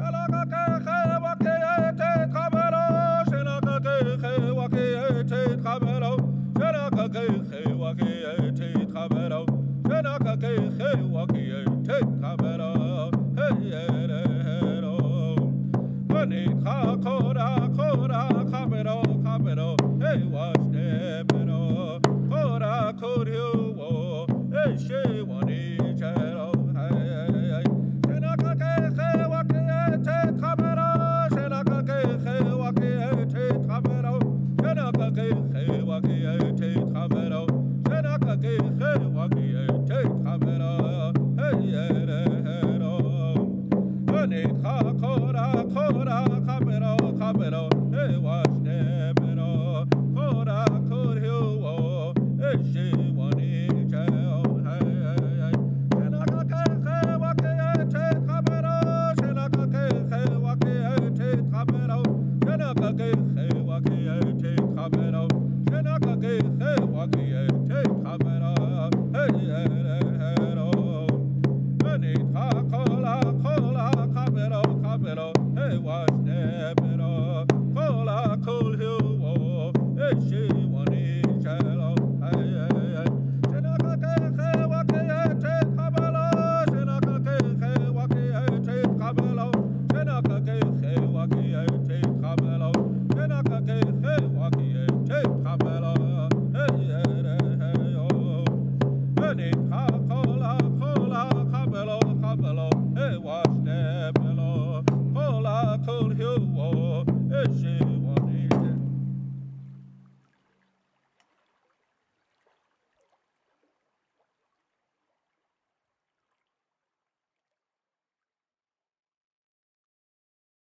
Hey, watch them, Kora, Kodio, hey, she, one each, hey, Senaka, Waki, Tabero, Senaka, Waki, Tabero, Senaka, Waki, Tabero, Senaka, Waki, Tabero, hey, Honey, Kora, Cabero, hey, watch them, Kora, Kodio, hey, she, one each, hey, Senaka, Waki, Tabero, Senaka, Waki, Tabero, Senaka, Waki, Tabero, Senaka, Waki, Tabero, hey, Honey, Cola, Cabero, hey, watch them, Cola, Cool Hill, hey, she.